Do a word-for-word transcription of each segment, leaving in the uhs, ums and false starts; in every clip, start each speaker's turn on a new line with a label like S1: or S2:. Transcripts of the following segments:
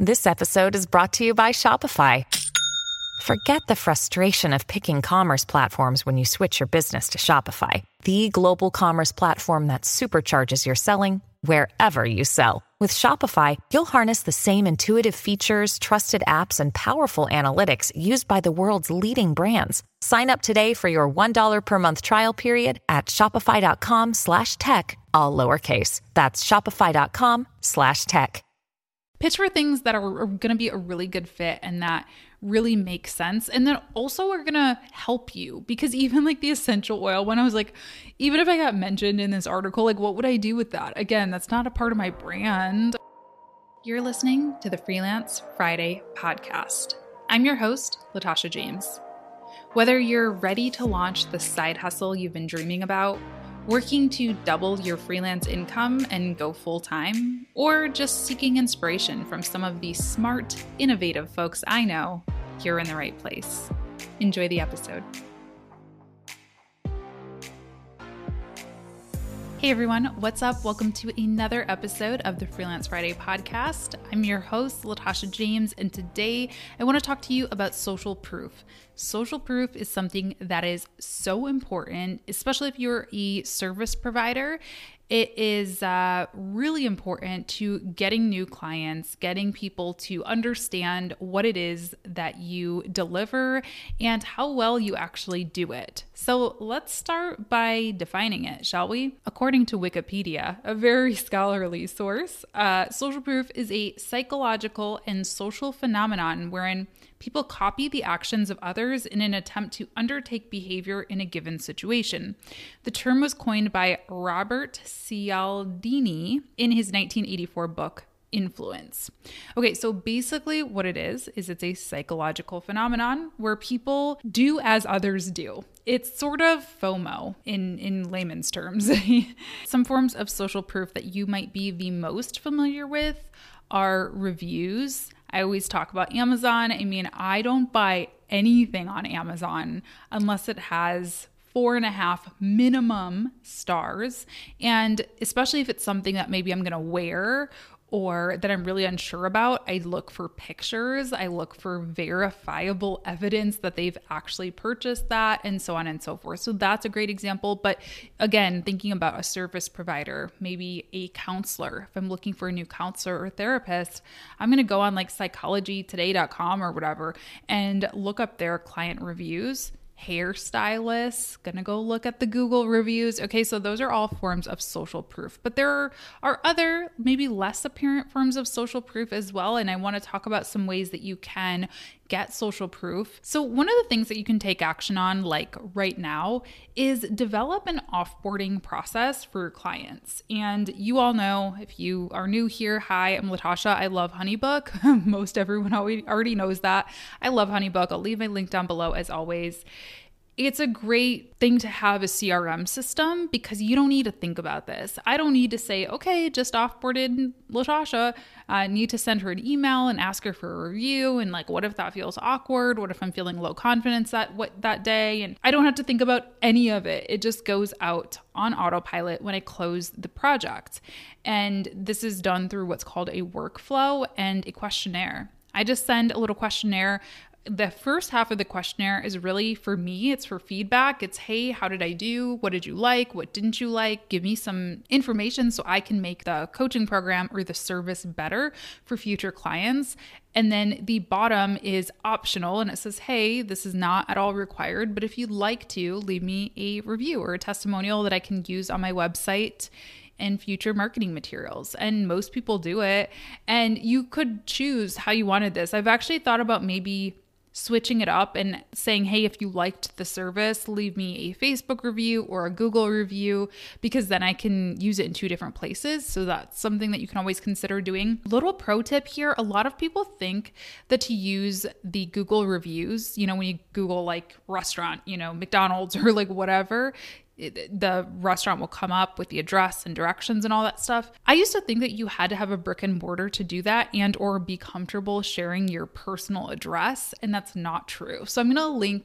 S1: This episode is brought to you by Shopify. Forget the frustration of picking commerce platforms when you switch your business to Shopify, the global commerce platform that supercharges your selling wherever you sell. With Shopify, you'll harness the same intuitive features, trusted apps, and powerful analytics used by the world's leading brands. Sign up today for your one dollar per month trial period at shopify.com slash tech, all lowercase. That's shopify.com slash tech.
S2: Pitch for things that are going to be a really good fit and that really make sense. And then also are going to help you, because even like the essential oil one, I was like, even if I got mentioned in this article, like what would I do with that? Again, that's not a part of my brand. You're listening to the Freelance Friday podcast. I'm your host, Latasha James. Whether you're ready to launch the side hustle you've been dreaming about, working to double your freelance income and go full-time, or just seeking inspiration from some of the smart, innovative folks I know, you're in the right place. Enjoy the episode. Hey everyone, what's up? Welcome to another episode of the Freelance Friday podcast. I'm your host, Latasha James, and today I want to talk to you about social proof. Social proof is something that is so important, especially if you're a service provider. It is uh, really important to getting new clients, getting people to understand what it is that you deliver and how well you actually do it. So let's start by defining it, shall we? According to Wikipedia, a very scholarly source, uh, social proof is a psychological and social phenomenon wherein people copy the actions of others in an attempt to undertake behavior in a given situation. The term was coined by Robert Cialdini in his nineteen eighty-four book, Influence. Okay, so basically what it is, is it's a psychological phenomenon where people do as others do. It's sort of FOMO in, in layman's terms. Some forms of social proof that you might be the most familiar with are reviews. I always talk about Amazon. I mean, I don't buy anything on Amazon unless it has four and a half minimum stars. And especially if it's something that maybe I'm going to wear or that I'm really unsure about, I look for pictures, I look for verifiable evidence that they've actually purchased that, and so on and so forth. So that's a great example. But again, thinking about a service provider, maybe a counselor, if I'm looking for a new counselor or therapist, I'm going to go on like psychology today dot com or whatever and look up their client reviews. Hairstylists, gonna go look at the Google reviews. Okay, so those are all forms of social proof, but there are, are other maybe less apparent forms of social proof as well. And I want to talk about some ways that you can get social proof. So one of the things that you can take action on, like right now, is develop an offboarding process for your clients. And you all know, if you are new here, hi, I'm Latasha. I love HoneyBook. Most everyone already knows that. I love HoneyBook. I'll leave my link down below as always. It's a great thing to have a C R M system because you don't need to think about this. I don't need to say, okay, just offboarded Latasha. I need to send her an email and ask her for a review. And like, what if that feels awkward? What if I'm feeling low confidence that what that day? And I don't have to think about any of it. It just goes out on autopilot when I close the project. And this is done through what's called a workflow and a questionnaire. I just send a little questionnaire. The first half of the questionnaire is really for me. It's for feedback. It's, hey, how did I do? What did you like? What didn't you like? Give me some information so I can make the coaching program or the service better for future clients. And then the bottom is optional and it says, hey, this is not at all required, but if you'd like to, leave me a review or a testimonial that I can use on my website and future marketing materials. And most people do it. And you could choose how you wanted this. I've actually thought about maybe switching it up and saying, hey, if you liked the service, leave me a Facebook review or a Google review, because then I can use it in two different places. So that's something that you can always consider doing. Little pro tip here. A lot of people think that to use the Google reviews, you know, when you Google like restaurant, you know, McDonald's or like whatever, the restaurant will come up with the address and directions and all that stuff. I used to think that you had to have a brick and mortar to do that and or be comfortable sharing your personal address, and that's not true. So I'm going to link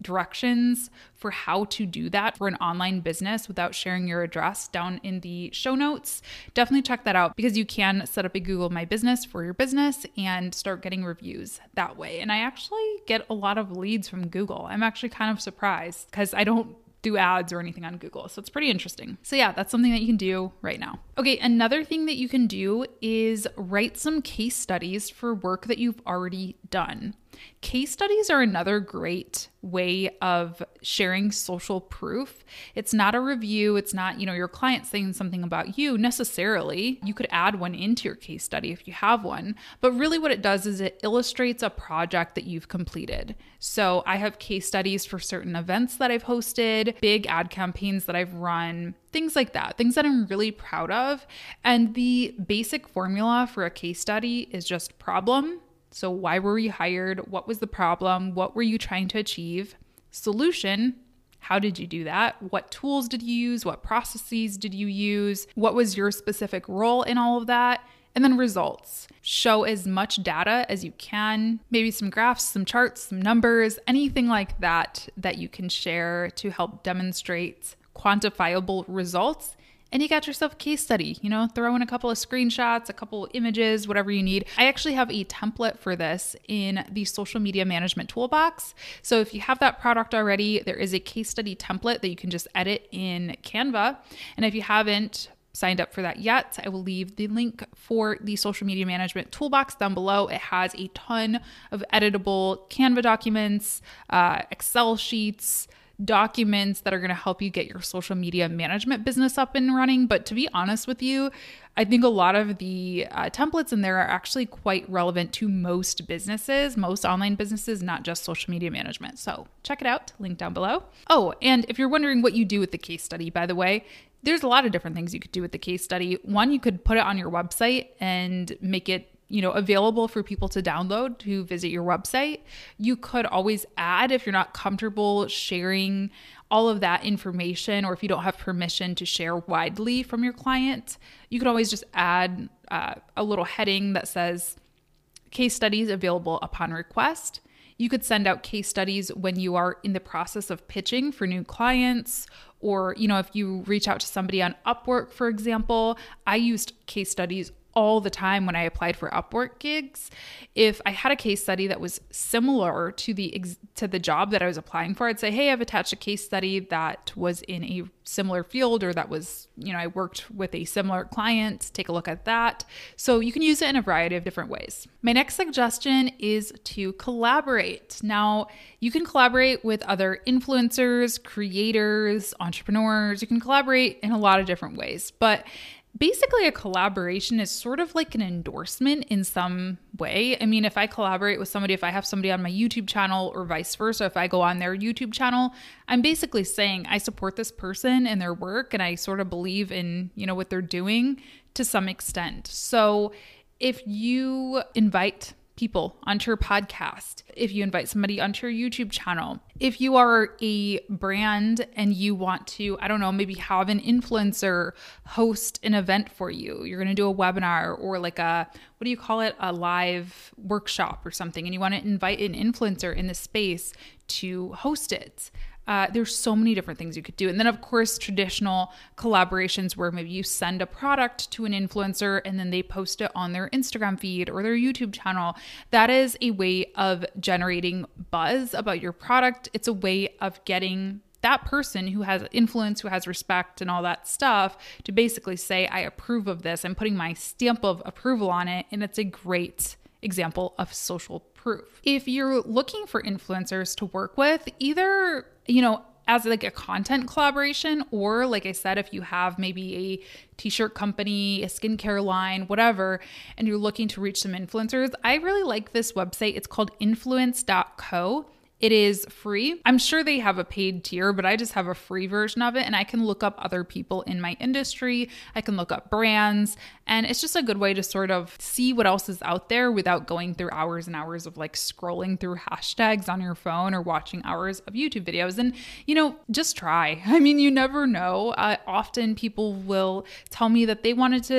S2: directions for how to do that for an online business without sharing your address down in the show notes. Definitely check that out because you can set up a Google My Business for your business and start getting reviews that way. And I actually get a lot of leads from Google. I'm actually kind of surprised because I don't do ads or anything on Google. So it's pretty interesting. So yeah, that's something that you can do right now. Okay, another thing that you can do is write some case studies for work that you've already done. Case studies are another great way of sharing social proof. It's not a review. It's not, you know, your client saying something about you necessarily. You could add one into your case study if you have one. But really what it does is it illustrates a project that you've completed. So I have case studies for certain events that I've hosted, big ad campaigns that I've run, things like that, things that I'm really proud of. And the basic formula for a case study is just problem. So why were you hired? What was the problem? What were you trying to achieve? Solution. How did you do that? What tools did you use? What processes did you use? What was your specific role in all of that? And then results. Show as much data as you can, maybe some graphs, some charts, some numbers, anything like that that you can share to help demonstrate quantifiable results. And you got yourself a case study, you know, throw in a couple of screenshots, a couple images, whatever you need. I actually have a template for this in the social media management toolbox. So if you have that product already, there is a case study template that you can just edit in Canva. And if you haven't signed up for that yet, I will leave the link for the social media management toolbox down below. It has a ton of editable Canva documents, uh, Excel sheets, documents that are going to help you get your social media management business up and running. But to be honest with you, I think a lot of the uh, templates in there are actually quite relevant to most businesses, most online businesses, not just social media management. So check it out, link down below. Oh, and if you're wondering what you do with the case study, by the way, there's a lot of different things you could do with the case study. One, you could put it on your website and make it you know, available for people to download to visit your website. You could always add, if you're not comfortable sharing all of that information, or if you don't have permission to share widely from your client, you could always just add uh, a little heading that says case studies available upon request. You could send out case studies when you are in the process of pitching for new clients, or, you know, if you reach out to somebody on Upwork, for example. I used case studies all the time when I applied for Upwork gigs. If I had a case study that was similar to the ex- to the job that I was applying for, I'd say, hey, I've attached a case study that was in a similar field, or that was, you know, I worked with a similar client. Take a look at that. So you can use it in a variety of different ways. My next suggestion is to collaborate. Now, you can collaborate with other influencers, creators, entrepreneurs. You can collaborate in a lot of different ways, but basically, a collaboration is sort of like an endorsement in some way. I mean, if I collaborate with somebody, if I have somebody on my YouTube channel or vice versa, if I go on their YouTube channel, I'm basically saying I support this person and their work, and I sort of believe in, you know, what they're doing to some extent. So if you invite people onto your podcast, if you invite somebody onto your YouTube channel, if you are a brand and you want to, I don't know, maybe have an influencer host an event for you, you're going to do a webinar or like a, what do you call it? A live workshop or something, and you want to invite an influencer in this space to host it. Uh, there's so many different things you could do. And then, of course, traditional collaborations where maybe you send a product to an influencer and then they post it on their Instagram feed or their YouTube channel. That is a way of generating buzz about your product. It's a way of getting that person who has influence, who has respect and all that stuff to basically say, I approve of this. I'm putting my stamp of approval on it. And it's a great example of social proof. If you're looking for influencers to work with, either, you know, as like a content collaboration, or like I said, if you have maybe a t-shirt company, a skincare line, whatever, and you're looking to reach some influencers, I really like this website. It's called influence dot co. It is free. I'm sure they have a paid tier, but I just have a free version of it, and I can look up other people in my industry. I can look up brands, and it's just a good way to sort of see what else is out there without going through hours and hours of like scrolling through hashtags on your phone or watching hours of YouTube videos. And, you know, just try. I mean, you never know. Uh, often people will tell me that they wanted to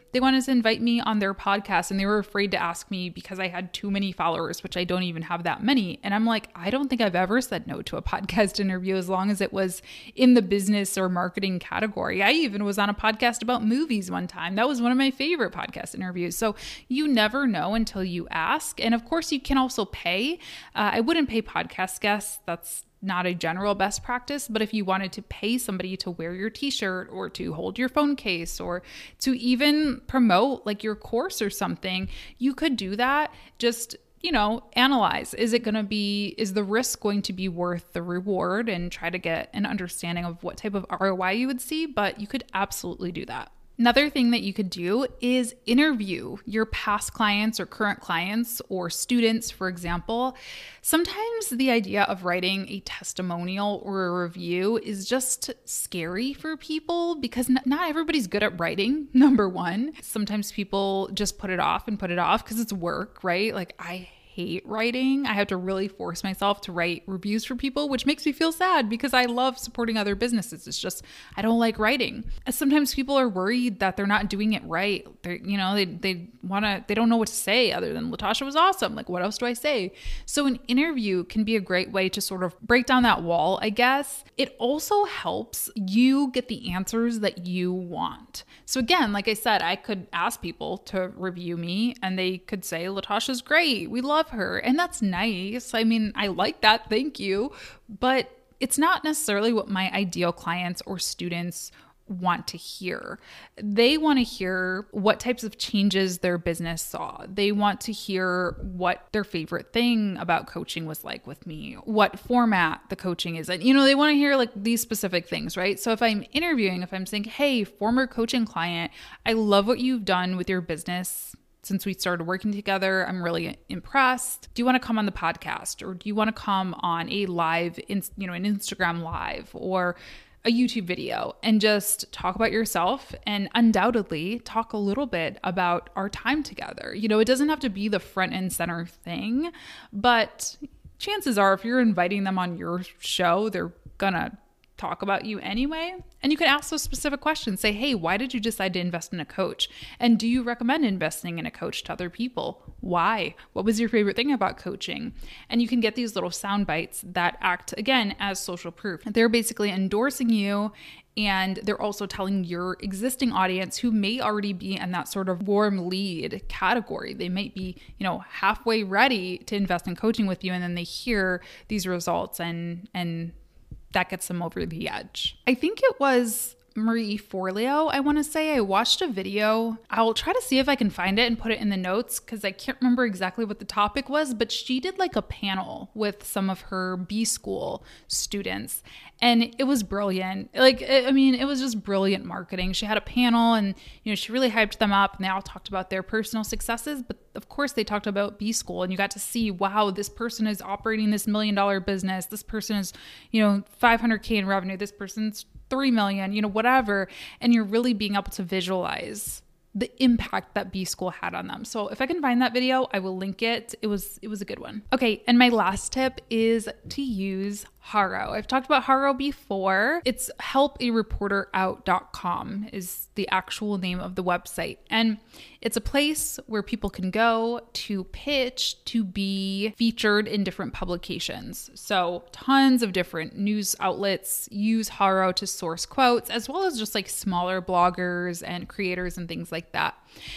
S2: they wanted to invite me on their podcast and they were afraid to ask me because I had too many followers, which I don't even have that many. And I'm like, I don't think I've ever said no to a podcast interview as long as it was in the business or marketing category. I even was on a podcast about movies one time. That was one of my favorite podcast interviews. So you never know until you ask. And of course, you can also pay. Uh, I wouldn't pay podcast guests. That's not a general best practice, but if you wanted to pay somebody to wear your t-shirt or to hold your phone case or to even promote like your course or something, you could do that. Just, you know, analyze, is it going to be, is the risk going to be worth the reward, and try to get an understanding of what type of R O I you would see, but you could absolutely do that. Another thing that you could do is interview your past clients or current clients or students, for example. Sometimes the idea of writing a testimonial or a review is just scary for people because not everybody's good at writing, number one. Sometimes people just put it off and put it off because it's work, right? Like I hate writing. I have to really force myself to write reviews for people, which makes me feel sad because I love supporting other businesses. It's just, I don't like writing. And sometimes people are worried that they're not doing it right. They're, you know, they, they want to, they don't know what to say other than Latasha was awesome. Like, what else do I say? So an interview can be a great way to sort of break down that wall, I guess. It also helps you get the answers that you want. So again, like I said, I could ask people to review me and they could say, Latasha's great. We love her. And that's nice. I mean, I like that. Thank you. But it's not necessarily what my ideal clients or students want to hear. They want to hear what types of changes their business saw. They want to hear what their favorite thing about coaching was like with me, what format the coaching is in. You know, they want to hear like these specific things, right? So if I'm interviewing, if I'm saying, hey, former coaching client, I love what you've done with your business since we started working together. I'm really impressed. Do you want to come on the podcast, or do you want to come on a live, in, you know, an Instagram live or a YouTube video and just talk about yourself and undoubtedly talk a little bit about our time together? You know, it doesn't have to be the front and center thing, but chances are if you're inviting them on your show, they're gonna talk about you anyway. And you can ask those specific questions. Say, hey, why did you decide to invest in a coach? And do you recommend investing in a coach to other people? Why? What was your favorite thing about coaching? And you can get these little sound bites that act, again, as social proof. They're basically endorsing you, and they're also telling your existing audience who may already be in that sort of warm lead category. They might be, you know, halfway ready to invest in coaching with you, and then they hear these results and and that gets them over the edge. I think it was Marie Forleo, I want to say. I watched a video. I'll try to see if I can find it and put it in the notes because I can't remember exactly what the topic was, but she did like a panel with some of her B School students, and it was brilliant. Like, I mean, it was just brilliant marketing. She had a panel and, you know, she really hyped them up and they all talked about their personal successes, but of course they talked about B School, and you got to see, wow, this person is operating this million dollar business. This person is, you know, five hundred K in revenue. This person's three million, you know, whatever. And you're really being able to visualize the impact that B School had on them. So if I can find that video, I will link it. It was, it was a good one. Okay. And my last tip is to use Haro. I've talked about Haro before. It's help a reporter out dot com is the actual name of the website. And it's a place where people can go to pitch to be featured in different publications. So tons of different news outlets use Haro to source quotes, as well as just like smaller bloggers and creators and things like that.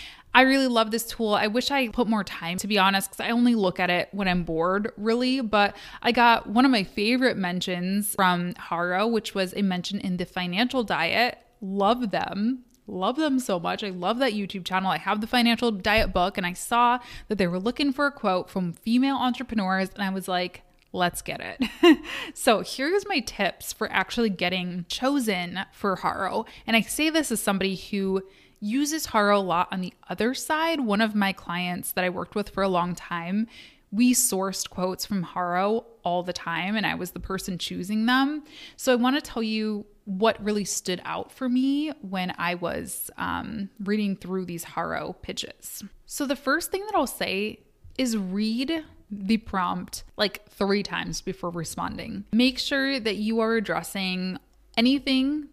S2: I really love this tool. I wish I put more time, to be honest, because I only look at it when I'm bored, really. But I got one of my favorite mentions from Haro, which was a mention in The Financial Diet. Love them. Love them so much. I love that YouTube channel. I have the Financial Diet book, and I saw that they were looking for a quote from female entrepreneurs, and I was like, let's get it. So here's my tips for actually getting chosen for Haro. And I say this as somebody who uses Haro a lot on the other side. One of my clients that I worked with for a long time, we sourced quotes from Haro all the time, and I was the person choosing them. So I want to tell you what really stood out for me when I was um, reading through these Haro pitches. So the first thing that I'll say is read the prompt like three times before responding. Make sure that you are addressing anything that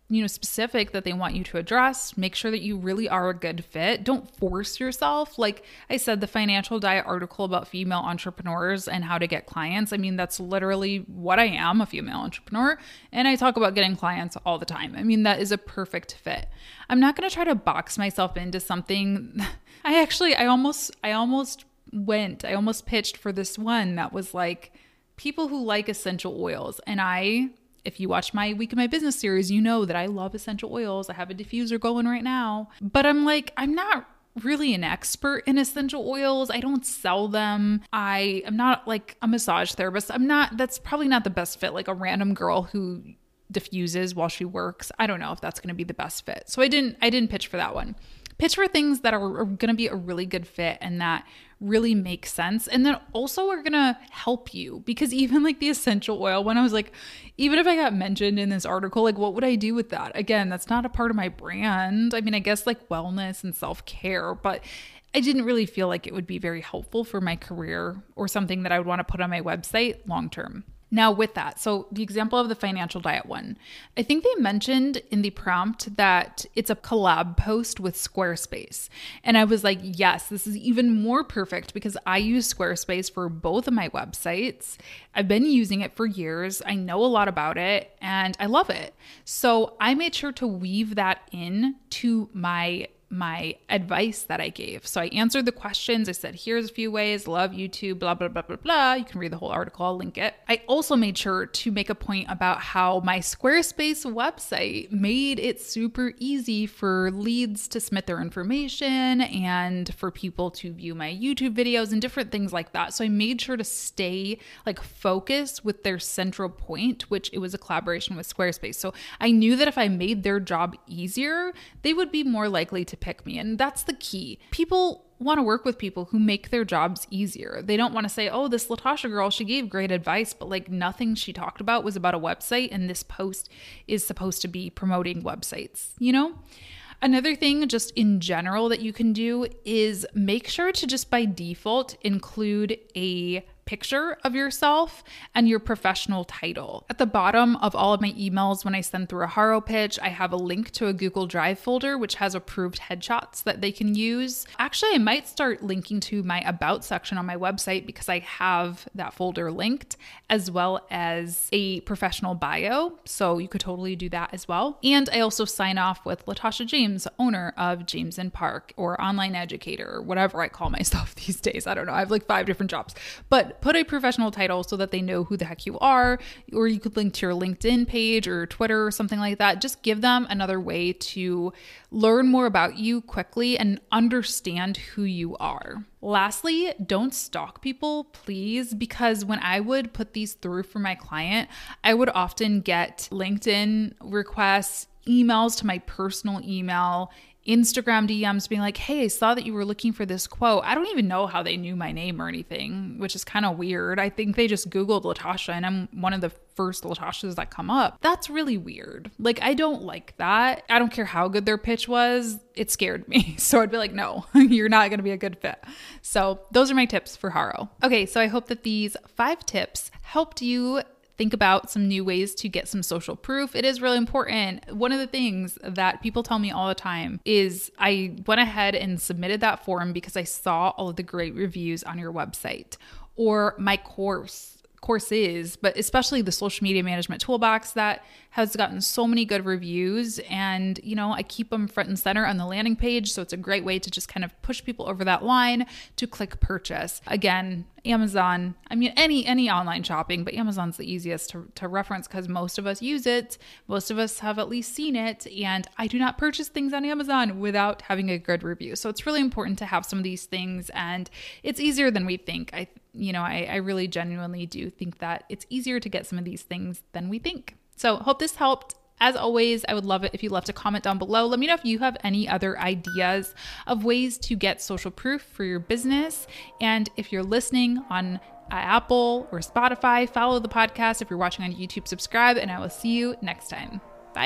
S2: you know, specific that they want you to address. Make sure that you really are a good fit. Don't force yourself. Like I said, the Financial Diet article about female entrepreneurs and how to get clients. I mean, that's literally what I am, a female entrepreneur. And I talk about getting clients all the time. I mean, that is a perfect fit. I'm not going to try to box myself into something. I actually, I almost, I almost went, I almost pitched for this one that was like people who like essential oils. And I, if you watch my Week of My Business series, you know that I love essential oils. I have a diffuser going right now. But I'm like, I'm not really an expert in essential oils. I don't sell them. I am not like a massage therapist. I'm not, that's probably not the best fit. Like a random girl who diffuses while she works. I don't know if that's going to be the best fit. So I didn't, I didn't pitch for that one. Pitch for things that are, are going to be a really good fit and that really make sense. And then also are going to help you, because even like the essential oil one, I was like, even if I got mentioned in this article, like what would I do with that? Again, that's not a part of my brand. I mean, I guess like wellness and self-care, but I didn't really feel like it would be very helpful for my career or something that I would want to put on my website long-term. Now with that, so the example of the Financial Diet one, I think they mentioned in the prompt that it's a collab post with Squarespace. And I was like, yes, this is even more perfect because I use Squarespace for both of my websites. I've been using it for years. I know a lot about it and I love it. So I made sure to weave that in to my my advice that I gave. So I answered the questions. I said, here's a few ways, love YouTube, blah, blah, blah, blah, blah. You can read the whole article. I'll link it. I also made sure to make a point about how my Squarespace website made it super easy for leads to submit their information and for people to view my YouTube videos and different things like that. So I made sure to stay like focused with their central point, which it was a collaboration with Squarespace. So I knew that if I made their job easier, they would be more likely to pick me. And that's the key. People want to work with people who make their jobs easier. They don't want to say, oh, this Latasha girl, she gave great advice, but like nothing she talked about was about a website. And this post is supposed to be promoting websites, you know? Another thing just in general that you can do is make sure to just by default include a picture of yourself and your professional title. At the bottom of all of my emails when I send through a Haro pitch, I have a link to a Google Drive folder which has approved headshots that they can use. Actually, I might start linking to my About section on my website because I have that folder linked, as well as a professional bio. So you could totally do that as well. And I also sign off with Latasha James, owner of James and Park, or online educator, or whatever I call myself these days. I don't know. I have like five different jobs. But put a professional title so that they know who the heck you are, or you could link to your LinkedIn page or Twitter or something like that. Just give them another way to learn more about you quickly and understand who you are. Lastly, don't stalk people, please, because when I would put these through for my client, I would often get LinkedIn requests, emails to my personal email, Instagram D Ms being like, hey, I saw that you were looking for this quote. I don't even know how they knew my name or anything, which is kind of weird. I think they just Googled Latasha and I'm one of the first Latashas that come up. That's really weird. Like, I don't like that. I don't care how good their pitch was. It scared me. So I'd be like, no, you're not going to be a good fit. So those are my tips for Haro. Okay, so I hope that these five tips helped you think about some new ways to get some social proof. It is really important. One of the things that people tell me all the time is I went ahead and submitted that form because I saw all of the great reviews on your website, or my course courses, but especially the social media management toolbox that has gotten so many good reviews. And, you know, I keep them front and center on the landing page. So it's a great way to just kind of push people over that line to click purchase. Again, Amazon, I mean, any, any online shopping, but Amazon's the easiest to, to reference because most of us use it. Most of us have at least seen it. And I do not purchase things on Amazon without having a good review. So it's really important to have some of these things, and it's easier than we think. I You know, I, I really genuinely do think that it's easier to get some of these things than we think. So hope this helped. As always, I would love it if you left a comment down below. Let me know if you have any other ideas of ways to get social proof for your business. And if you're listening on Apple or Spotify, follow the podcast. If you're watching on YouTube, subscribe, and I will see you next time. Bye.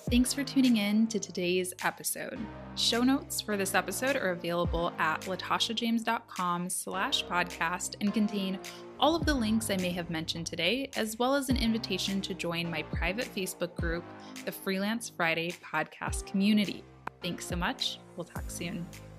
S2: Thanks for tuning in to today's episode. Show notes for this episode are available at latashajames.com slash podcast and contain all of the links I may have mentioned today, as well as an invitation to join my private Facebook group, the Freelance Friday Podcast Community. Thanks so much. We'll talk soon.